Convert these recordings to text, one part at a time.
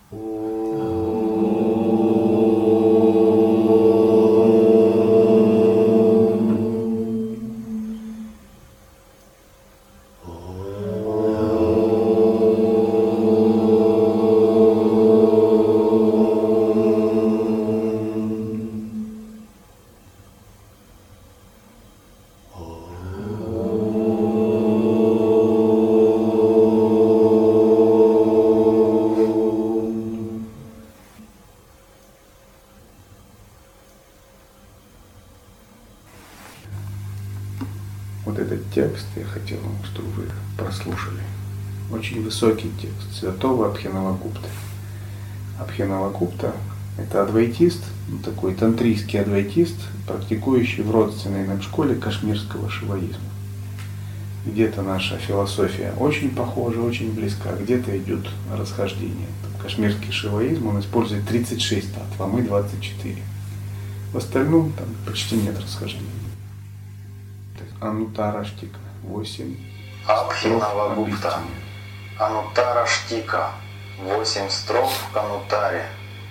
Вот этот текст я хотел, чтобы вы прослушали. Очень высокий текст святого Абхинавагупты. Абхинавагупта – это адвайтист, такой тантрийский адвайтист, практикующий в родственной нам школе кашмирского шиваизма. Где-то наша философия очень похожа, очень близка, где-то идет расхождение. Кашмирский шиваизм, он использует 36 татв, а мы 24. В остальном там почти нет расхождения. Ануттара Штика 8. Абхинавагупта. Ануттара Штика. 8 строф к Ануттаре.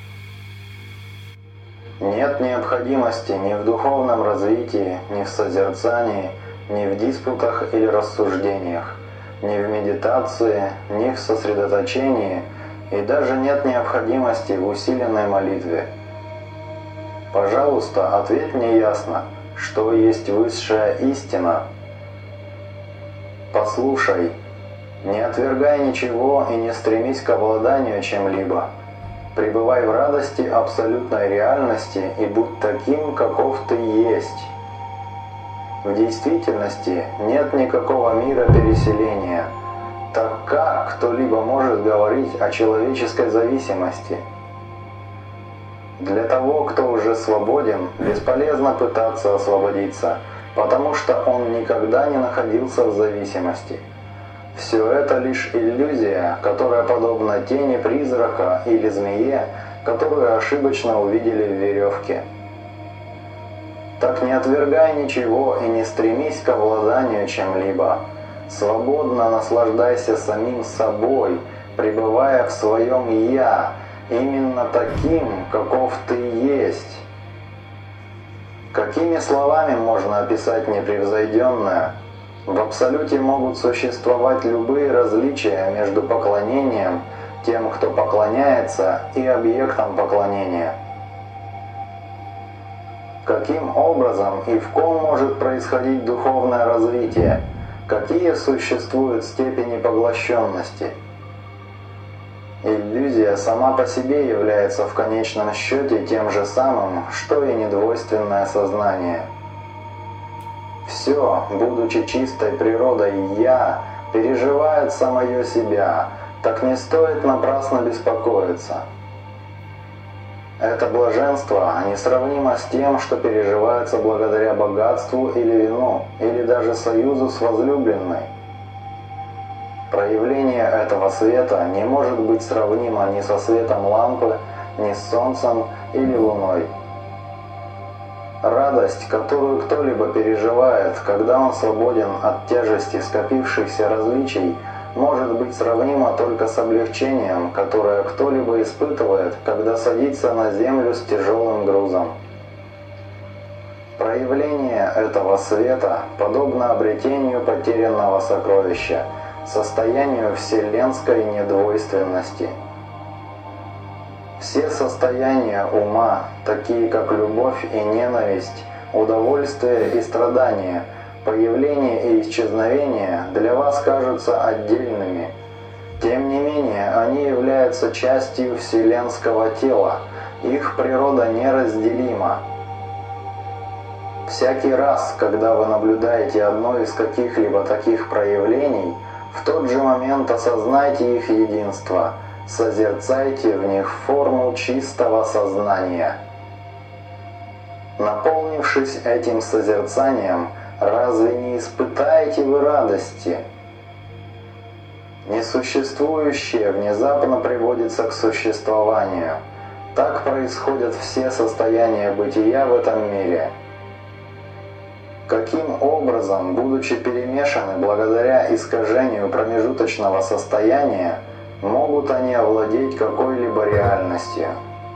Нет необходимости ни в духовном развитии, ни в созерцании, ни в диспутах или рассуждениях, ни в медитации, ни в сосредоточении, и даже нет необходимости в усиленной молитве. Пожалуйста, ответь мне ясно, что есть высшая истина. Послушай, не отвергай ничего и не стремись к обладанию чем-либо. Пребывай в радости абсолютной реальности и будь таким, каков ты есть. В действительности нет никакого мира переселения, так как кто-либо может говорить о человеческой зависимости? Для того, кто уже свободен, бесполезно пытаться освободиться, потому что он никогда не находился в зависимости. Все это лишь иллюзия, которая подобна тени призрака или змее, которую ошибочно увидели в веревке. Так не отвергай ничего и не стремись к обладанию чем-либо. Свободно наслаждайся самим собой, пребывая в своем «я», именно таким, каков ты есть. Какими словами можно описать непревзойденное? В абсолюте могут существовать любые различия между поклонением, тем, кто поклоняется, и объектом поклонения. Каким образом и в ком может происходить духовное развитие? Какие существуют степени поглощенности? Иллюзия сама по себе является в конечном счете тем же самым, что и недвойственное сознание. Все, будучи чистой природой «я», переживает самое себя, так не стоит напрасно беспокоиться. Это блаженство несравнимо с тем, что переживается благодаря богатству или вину, или даже союзу с возлюбленной. Проявление этого света не может быть сравнимо ни со светом лампы, ни с солнцем или луной. Радость, которую кто-либо переживает, когда он свободен от тяжести скопившихся различий, может быть сравнима только с облегчением, которое кто-либо испытывает, когда садится на землю с тяжелым грузом. Проявление этого света подобно обретению потерянного сокровища, состоянию вселенской недвойственности. Все состояния ума, такие как любовь и ненависть, удовольствие и страдание, появление и исчезновение, для вас кажутся отдельными. Тем не менее, они являются частью вселенского тела, их природа неразделима. Всякий раз, когда вы наблюдаете одно из каких-либо таких проявлений, в тот же момент осознайте их единство, созерцайте в них форму чистого сознания. Наполнившись этим созерцанием, разве не испытаете вы радости? Несуществующее внезапно приводится к существованию. Так происходят все состояния бытия в этом мире. Каким образом, будучи перемешаны благодаря искажению промежуточного состояния, могут они овладеть какой-либо реальностью.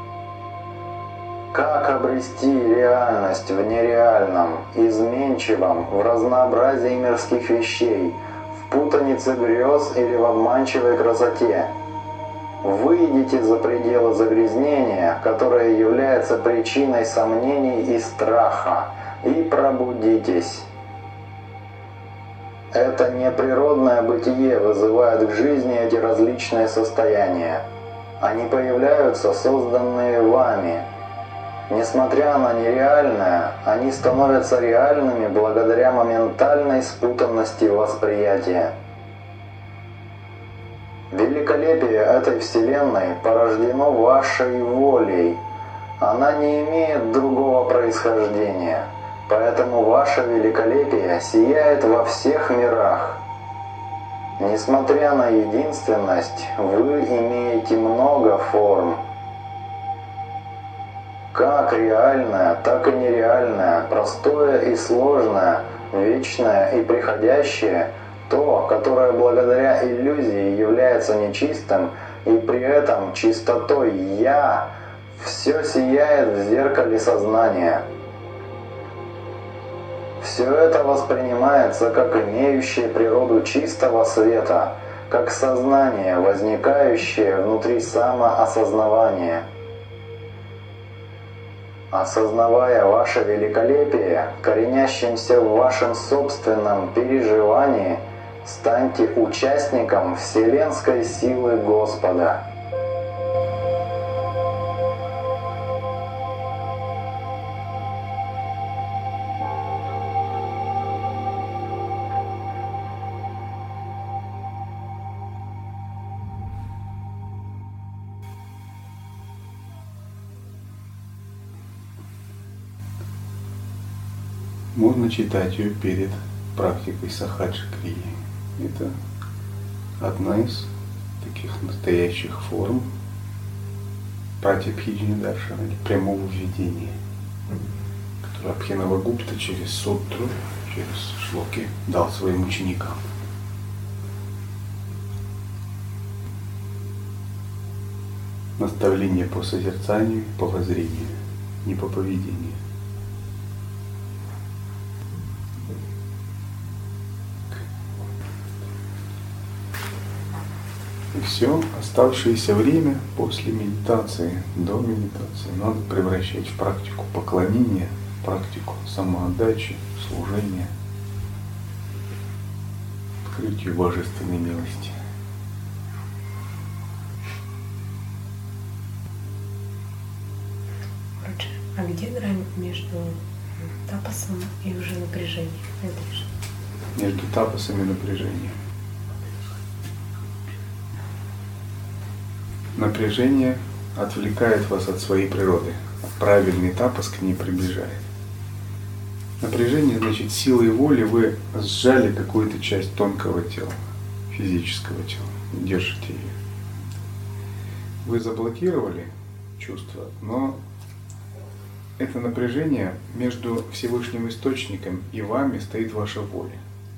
Как обрести реальность в нереальном, изменчивом, в разнообразии мирских вещей, в путанице грез или в обманчивой красоте? Выйдите за пределы загрязнения, которое является причиной сомнений и страха, и пробудитесь. Это неприродное бытие вызывает к жизни эти различные состояния. Они появляются, созданные вами. Несмотря на нереальное, они становятся реальными благодаря моментальной спутанности восприятия. Великолепие этой Вселенной порождено вашей волей. Она не имеет другого происхождения, поэтому ваше великолепие сияет во всех мирах. Несмотря на единственность, вы имеете много форм. Как реальное, так и нереальное, простое и сложное, вечное и приходящее, то, которое благодаря иллюзии является нечистым, и при этом чистотой «Я», все сияет в зеркале сознания. Все это воспринимается как имеющее природу чистого света, как сознание, возникающее внутри самоосознавания. Осознавая ваше великолепие, коренящимся в вашем собственном переживании, станьте участником вселенской силы Господа. Можно читать ее перед практикой Сахаджи Крии. Это одна из таких настоящих форм Пратибхиджни Даршана, или прямого введения, которое Абхинавагупта через суттру, через шлоки дал своим ученикам. Наставление по созерцанию, по воззрению, не по поведению. И все оставшееся время после медитации, до медитации надо превращать в практику поклонения, практику самоотдачи, служения, открытию божественной милости. А где грань между тапасом и уже напряжением? Между тапасом и напряжением. Напряжение отвлекает вас от своей природы, а правильный тапас к ней приближает. Напряжение, значит, силой воли вы сжали какую-то часть тонкого тела, физического тела, держите ее. Вы заблокировали чувства, но это напряжение между Всевышним Источником и вами стоит ваша воля.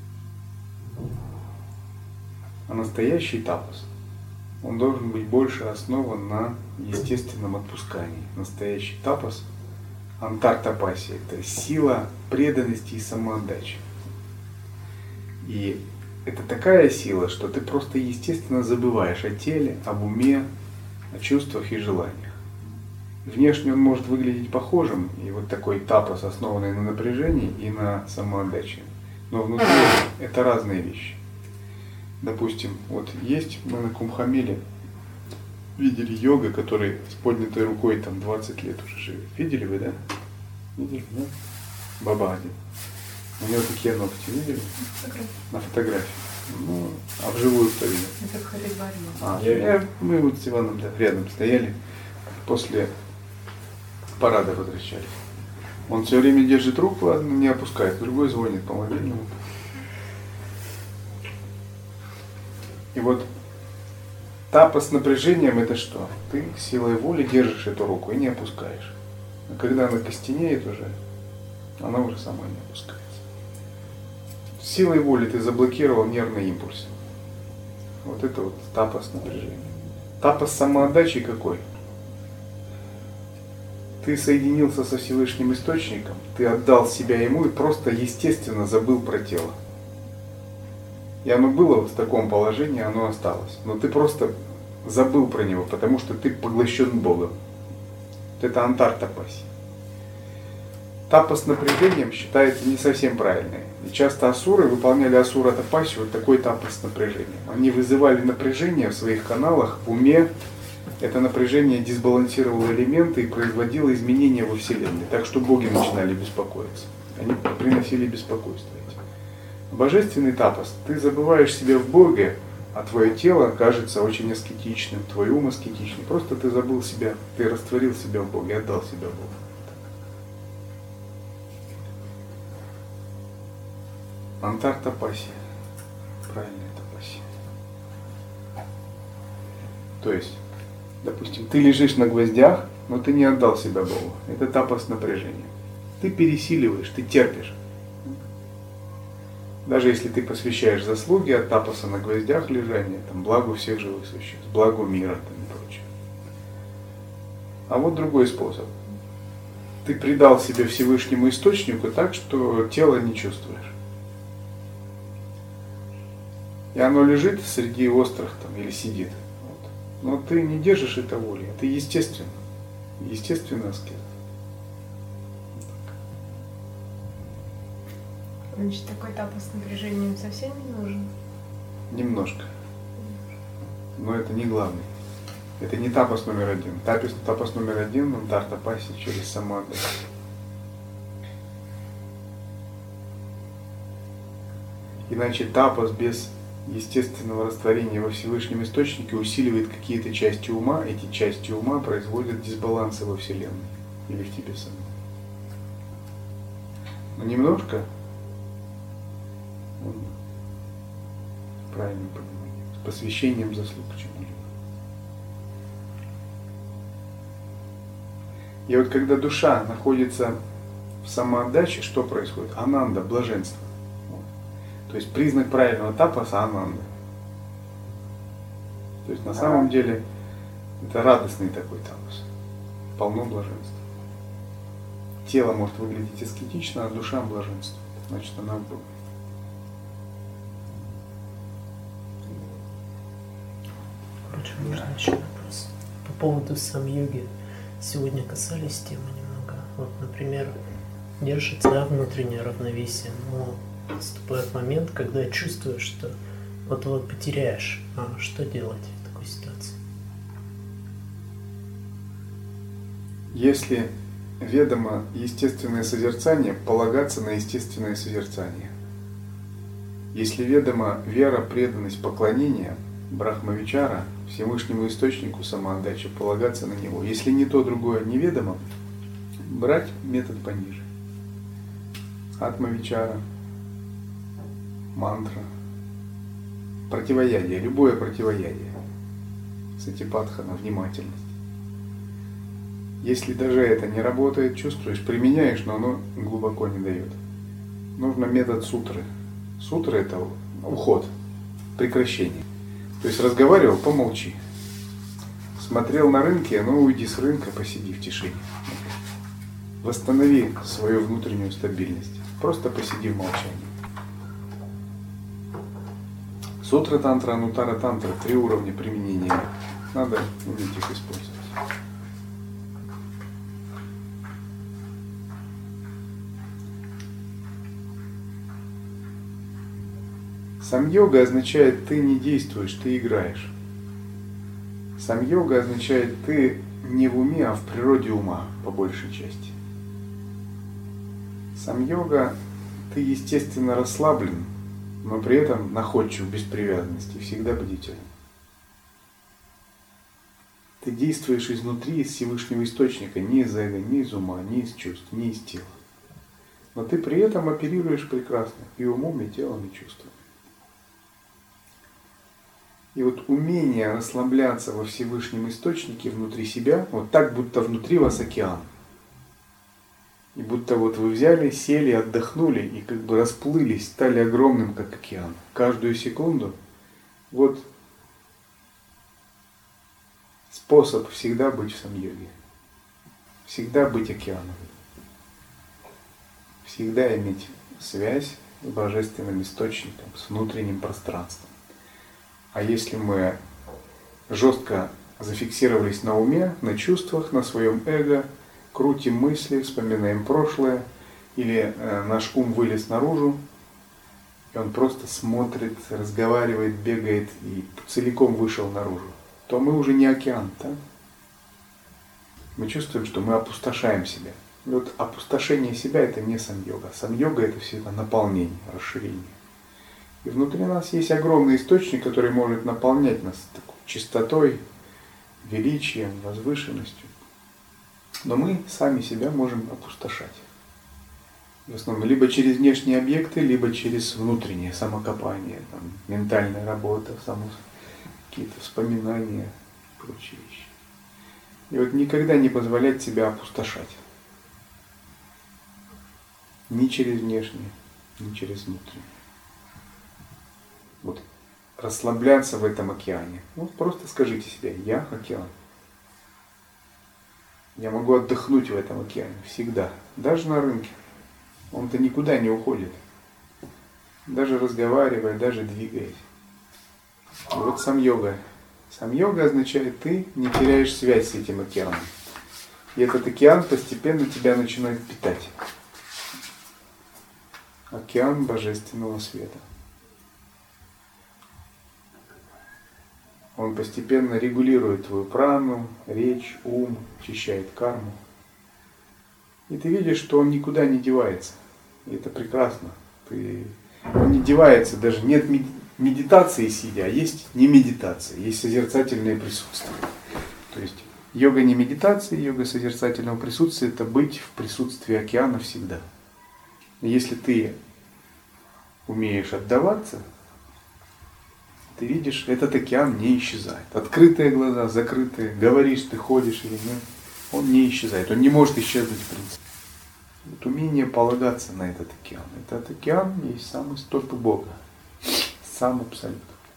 А настоящий тапас, он должен быть больше основан на естественном отпускании. Настоящий тапас, антар-тапаси, это сила преданности и самоотдачи. И это такая сила, что ты просто естественно забываешь о теле, об уме, о чувствах и желаниях. Внешне он может выглядеть похожим, и вот такой тапас, основанный на напряжении и на самоотдаче. Но внутри это разные вещи. Допустим, вот есть, мы на Кумбхамеле видели йога, который с поднятой рукой там 20 лет уже живет. Видели вы, да? Видели, да? Баба один. У него такие ногти, видели? На фотографии. Ну, а вживую кто видел? Это в Харидваре. Мы вот с Иваном рядом стояли, после парада возвращались. Он все время держит руку, одну не опускает, другой звонит по мобильному. И вот тапас с напряжением это что? Ты силой воли держишь эту руку и не опускаешь. А когда она костенеет уже, она уже сама не опускается. Силой воли ты заблокировал нервный импульс. Вот это вот тапас напряжения. Тапас самоотдачи какой? Ты соединился со Всевышним Источником, ты отдал себя Ему и просто естественно забыл про тело. И оно было в таком положении, оно осталось. Но ты просто забыл про него, потому что ты поглощен Богом. Вот это антар-тапаси. Тапас с напряжением считается не совсем правильной. И часто асуры выполняли асура-тапаси вот такой тапас с напряжением. Они вызывали напряжение в своих каналах, в уме. Это напряжение дисбалансировало элементы и производило изменения во Вселенной. Так что боги начинали беспокоиться. Они приносили беспокойство. Божественный тапас. Ты забываешь себя в Боге, а твое тело кажется очень аскетичным, твой ум аскетичный. Просто ты забыл себя, ты растворил себя в Боге, отдал себя Богу. Антар-тапаси. Правильная тапаси. То есть, допустим, ты лежишь на гвоздях, но ты не отдал себя Богу. Это тапас напряжения. Ты пересиливаешь, ты терпишь. Даже если ты посвящаешь заслуги от тапаса на гвоздях лежания, там, благу всех живых существ, благу мира там, и прочее. А вот другой способ. Ты предал себя Всевышнему Источнику так, что тело не чувствуешь. И оно лежит среди острых там, или сидит. Вот. Но ты не держишь это волей. Это естественно. Естественно аскез. Значит, такой тапас с напряжением совсем не нужен? Немножко. Но это не главный. Это не тапас номер один. Тапас номер один, он антар-тапаси через самоотдачу. Иначе тапас без естественного растворения во Всевышнем Источнике усиливает какие-то части ума. Эти части ума производят дисбалансы во Вселенной или в тебе самом. Но немножко, правильно понимание, с посвящением заслуг к чему-либо. И вот когда душа находится в самоотдаче, что происходит? Ананда, блаженство. То есть признак правильного тапаса — ананда. То есть на самом деле это радостный такой тапас. Полно блаженства. Тело может выглядеть аскетично, а душа блаженствует. Значит, она в Боге. Короче, можно еще вопрос. По поводу сам-йоги. Сегодня касались темы немного. Вот, например, держится внутреннее равновесие, но наступает момент, когда чувствуешь, что вот-вот потеряешь. А что делать в такой ситуации? Если ведомо естественное созерцание, полагаться на естественное созерцание. Если ведома вера, преданность, поклонение, брахмавичара, Всевышнему Источнику самоотдачи, полагаться на него. Если ни то, другое неведомо, брать метод пониже. Атмавичара, мантра, противоядие, любое противоядие. Сатипатхана, внимательность. Если даже это не работает, чувствуешь, применяешь, но оно глубоко не дает. Нужно метод сутры. Сутра — это уход, прекращение. То есть разговаривал — помолчи. Смотрел на рынке, ну уйди с рынка, посиди в тишине. Восстанови свою внутреннюю стабильность. Просто посиди в молчании. Сутра тантра, анутара тантра — 3 уровня применения. Надо уметь их использовать. Сам-йога означает ты не действуешь, ты играешь. Сам-йога означает ты не в уме, а в природе ума, по большей части. Сам-йога ты естественно расслаблен, но при этом находчив, без привязанности, всегда бдителен. Ты действуешь изнутри, из Всевышнего Источника, не из эго, не из ума, не из чувств, не из тела. Но ты при этом оперируешь прекрасно и умом, и телом, и чувством. И вот умение расслабляться во Всевышнем Источнике внутри себя, вот так, будто внутри вас океан. И будто вот вы взяли, сели, отдохнули и как бы расплылись, стали огромным, как океан. Каждую секунду вот способ всегда быть в самьоге. Всегда быть океаном. Всегда иметь связь с божественным источником, с внутренним пространством. А если мы жестко зафиксировались на уме, на чувствах, на своем эго, крутим мысли, вспоминаем прошлое, или наш ум вылез наружу, и он просто смотрит, разговаривает, бегает и целиком вышел наружу, то мы уже не океан, да? Мы чувствуем, что мы опустошаем себя. И вот опустошение себя – это не самьога. Самьога – это всегда наполнение, расширение. И внутри нас есть огромный источник, который может наполнять нас такой чистотой, величием, возвышенностью. Но мы сами себя можем опустошать. В основном либо через внешние объекты, либо через внутреннее самокопание, там, ментальная работа, какие-то вспоминания и прочие вещи. И вот никогда не позволять себя опустошать. Ни через внешнее, ни через внутреннее. Вот расслабляться в этом океане. Вот просто скажите себе: я океан. Я могу отдохнуть в этом океане всегда, даже на рынке. Он-то никуда не уходит. Даже разговаривая, даже двигаясь. И вот самьога. Самьога означает, ты не теряешь связь с этим океаном. И этот океан постепенно тебя начинает питать. Океан божественного света. Он постепенно регулирует твою прану, речь, ум, очищает карму. И ты видишь, что он никуда не девается. И это прекрасно. Он не девается, даже нет медитации сидя, а есть не медитация, есть созерцательное присутствие. То есть йога не медитация, йога созерцательного присутствия – это быть в присутствии океана всегда. И если ты умеешь отдаваться, ты видишь, этот океан не исчезает. Открытые глаза, закрытые, говоришь, ты ходишь или нет, он не исчезает, он не может исчезнуть в принципе. Вот умение полагаться на этот океан. Этот океан есть сам исток Бога, сам абсолют.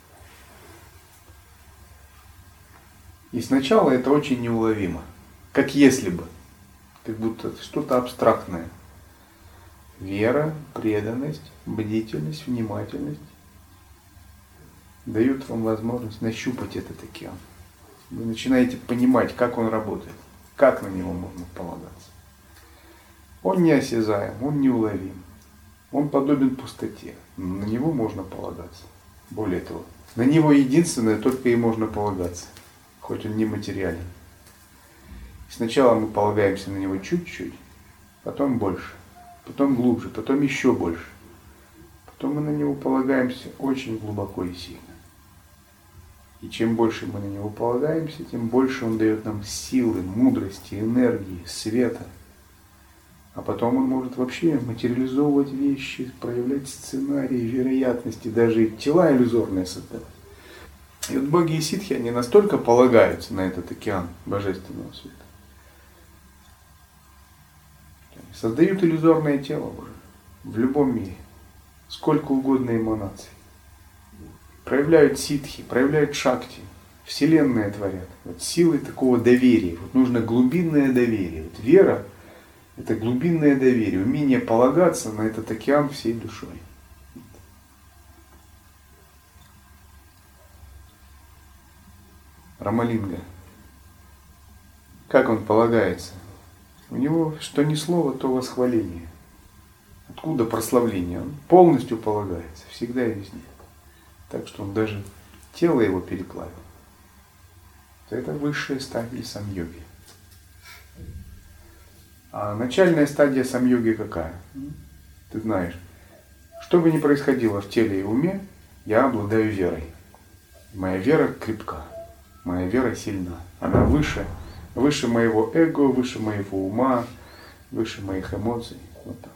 И сначала это очень неуловимо, как если бы, как будто что-то абстрактное. Вера, преданность, бдительность, внимательность дают вам возможность нащупать этот океан. Вы начинаете понимать, как он работает, как на него можно полагаться. Он неосязаем, он неуловим, он подобен пустоте, но на него можно полагаться. Более того, на него единственное только и можно полагаться, хоть он нематериален. Сначала мы полагаемся на него чуть-чуть, потом больше, потом глубже, потом еще больше. Потом мы на него полагаемся очень глубоко и сильно. И чем больше мы на него полагаемся, тем больше он дает нам силы, мудрости, энергии, света. А потом он может вообще материализовывать вещи, проявлять сценарии, вероятности, даже тела иллюзорные создавать. И вот боги и ситхи, они настолько полагаются на этот океан божественного света. Создают иллюзорное тело уже в любом мире. Сколько угодно эманаций. Проявляют ситхи, проявляют шакти. Вселенная творят. Вот силой такого доверия. Вот нужно глубинное доверие. Вот вера – это глубинное доверие. Умение полагаться на этот океан всей душой. Рамалинга. Как он полагается? У него что ни слово, то восхваление. Откуда прославление? Он полностью полагается, всегда и везде. Так что он даже тело его переплавил. Это высшая стадия самьоги. А начальная стадия самьоги какая? Ты знаешь, что бы ни происходило в теле и уме, я обладаю верой. Моя вера крепка, моя вера сильна. Она выше моего эго, выше моего ума, выше моих эмоций. Вот так.